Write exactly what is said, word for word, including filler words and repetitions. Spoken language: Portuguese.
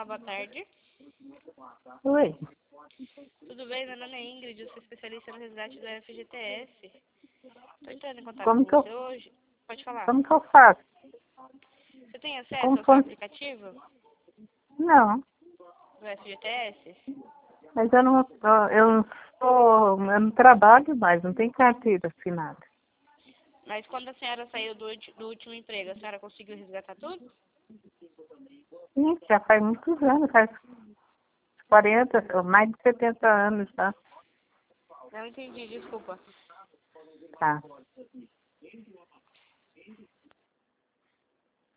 Olá, boa tarde. Oi. Tudo bem? Meu nome é Ingrid, eu sou especialista no resgate do F G T S. Estou entrando em contato Como com que eu, você hoje. Pode falar. como que eu faço? Você tem acesso Como ao seu foi? aplicativo Não, do F G T S? mas eu não, tô- eu não sou, eu não trabalho mais, não tenho carteira assinada. Mas quando a senhora saiu do, ulti- do último emprego, a senhora conseguiu resgatar tudo? Sim, já faz muitos anos, faz quarenta, ou mais de setenta anos já. Não entendi, desculpa. Tá.